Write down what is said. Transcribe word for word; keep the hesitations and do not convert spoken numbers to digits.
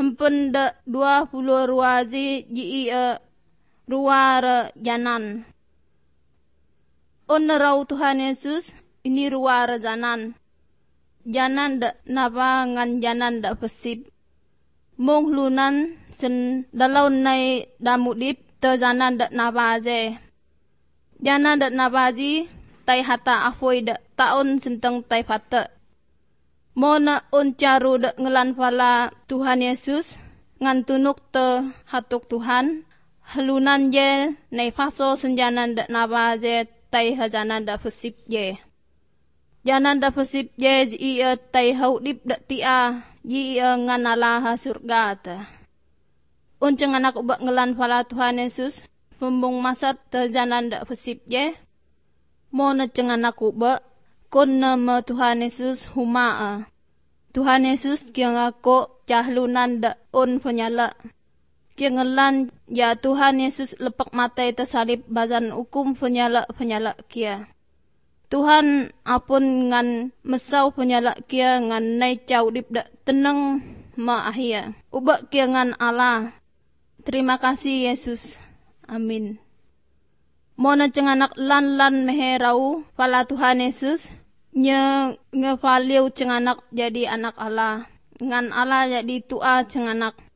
hempen de dua puluh ruazi ji e ruar janan. On rau Tuhan Yesus ini ruar janan. Janan de napa ngan janan de pesip. Mong lunan sen dalau nai damudip te janan de napa je. Janan de napa ji tai hata afoi de taon senteng tai pate. Mona on caru de ngelan fala Tuhan Yesus ngan tunuk te hatuk Tuhan halunan je nei faso senjanan de napa je tai hajanan de pesip je. Janan de pesip je ji e tai hau dip de tia ji e ngan ala ha surga te. On ceng anak ubak ngelan fala Tuhan Yesus pembung masat te janan de pesip je. Mona ceng anak ubak kon nama Tuhan Yesus humaa. Tuhan Yesus kia ngako cahlunan da on penyala. Kia ngelan ya Tuhan Yesus lepak matai tersalib bazan hukum penyala penyala kia. Tuhan apun ngan mesau penyala kia ngan nai cau dip da tenang ma ahia. Ubak kia ngan Allah. Terima kasih Yesus. Amin. Mona cenganak lan lan meherau pala Tuhan Yesus. Nye ngevaliu cenganak jadi anak Allah. Ngan Allah jadi tua cenganak.